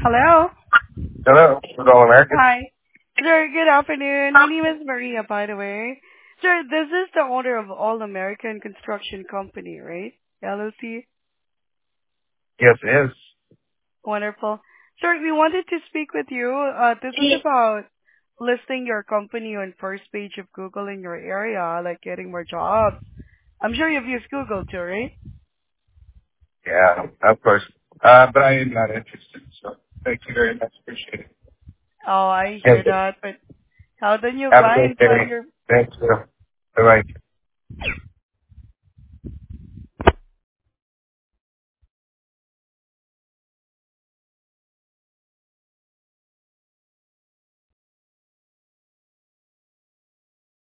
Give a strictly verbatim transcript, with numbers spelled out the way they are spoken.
Hello. Hello, with All American. Hi. Sir, good afternoon. My name is Maria, by the way. Sir, this is the owner of All American Construction Company, right? L L C. Yes, it is. Wonderful. Sir, we wanted to speak with you. Uh, this is about listing your company on first page of Google in your area, like getting more jobs. I'm sure you've used Google too, right? Yeah, of course. Uh, but I am not interested. So thank you very much. Appreciate it. Oh, I hear Have, that, but how do you have a great find uh, day. your Thanks. Bye bye.